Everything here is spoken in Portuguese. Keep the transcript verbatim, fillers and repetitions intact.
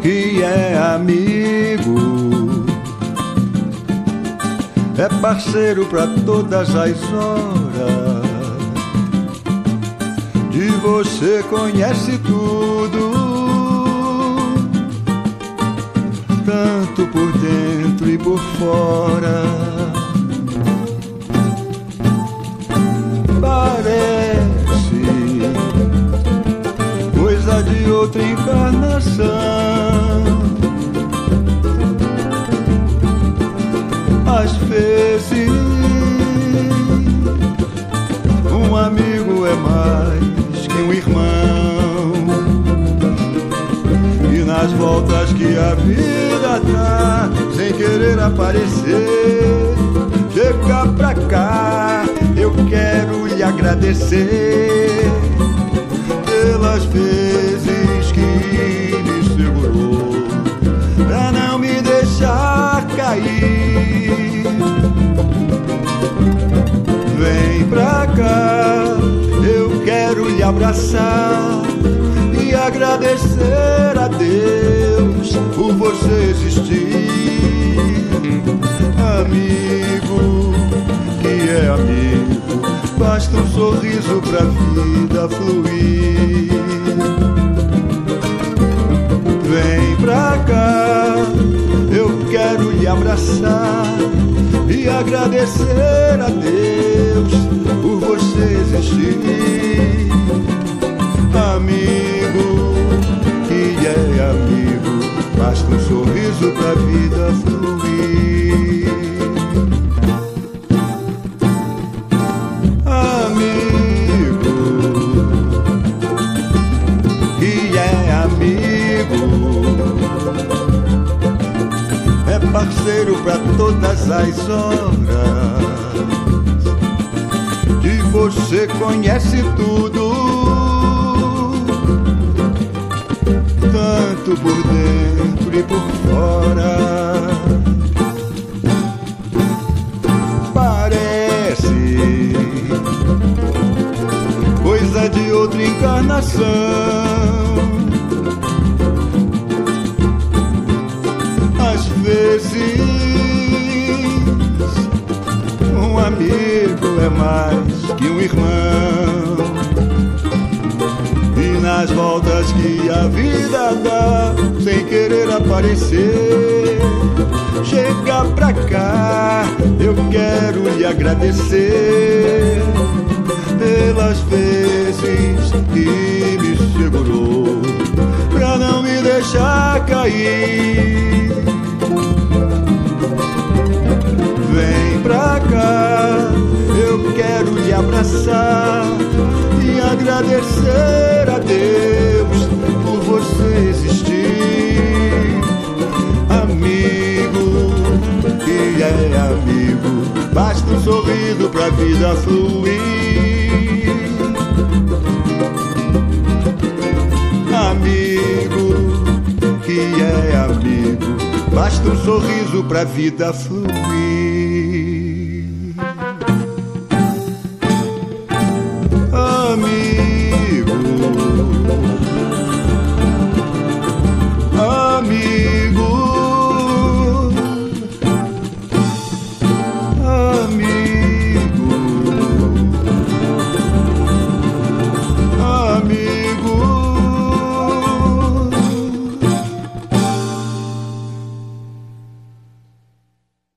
que é amigo, é parceiro pra todas as horas. De você conhece tudo, tanto por dentro e por fora. Parece coisa de outra encarnação. Às vezes um amigo é mais que um irmão, e nas voltas que a vida dá, sem querer aparecer, chega pra cá, eu quero lhe agradecer pelas vezes que me segurou, pra não me deixar cair. Vem pra cá, eu quero lhe abraçar e agradecer a Deus por você existir. Amigo, que é amigo, basta um sorriso pra vida fluir. Vem pra cá, eu quero lhe abraçar e agradecer a Deus por você existir. Amigo, que é amigo, basta um sorriso pra vida fluir. Amigo, que é amigo, é parceiro pra todas as horas. De você conhece tudo, tanto por dentro e por fora. Parece coisa de outra encarnação. Às vezes um amigo é mais que um irmão, e nas voltas que a vida dá, sem querer aparecer, chega pra cá, eu quero lhe agradecer pelas vezes que me segurou, pra não me deixar cair. Vem pra cá, eu quero lhe abraçar e agradecer a Deus por você existir. Amigo, que é amigo, basta um sorriso pra vida fluir. Amigo, que é amigo, basta um sorriso pra vida fluir.